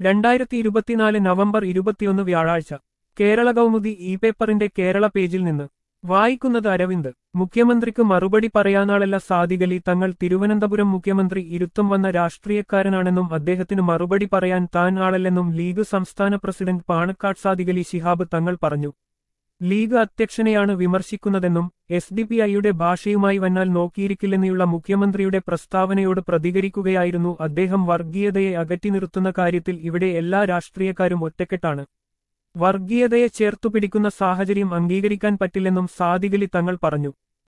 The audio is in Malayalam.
2024 നവംബർ 21 വ്യാഴാഴ്ച കേരള കൗമുദി ഇ പേപ്പറിന്റെ കേരള പേജിൽ നിന്ന് വായിക്കുന്നത് അരവിന്ദ്. മുഖ്യമന്ത്രിക്ക് മറുപടി പറയാനാളല്ല സാദിഖലി തങ്ങൾ. തിരുവനന്തപുരം മുഖ്യമന്ത്രി ഇരുത്തം വന്ന രാഷ്ട്രീയക്കാരനാണെന്നും അദ്ദേഹത്തിന് മറുപടി പറയാൻ താൻ ആളല്ലെന്നും ലീഗ് സംസ്ഥാന പ്രസിഡന്റ് പാണക്കാട് സാദിഖലി ശിഹാബ് തങ്ങൾ പറഞ്ഞു. ലീഗ് അധ്യക്ഷനെയാണ് വിമർശിക്കുന്നതെന്നും SDPIയുടെ ഭാഷയുമായി വന്നാൽ നോക്കിയിരിക്കില്ലെന്നുള്ള മുഖ്യമന്ത്രിയുടെ പ്രസ്താവനയോട് പ്രതികരിക്കുകയായിരുന്നു അദ്ദേഹം. വർഗീയതയെ അകറ്റി നിർത്തുന്ന കാര്യത്തിൽ ഇവിടെ എല്ലാ രാഷ്ട്രീയക്കാരും ഒറ്റക്കെട്ടാണ്. വർഗീയതയെ ചേർത്തുപിടിക്കുന്ന സാഹചര്യം അംഗീകരിക്കാൻ പറ്റില്ലെന്നും സാദിഖലി തങ്ങൾ പറഞ്ഞു.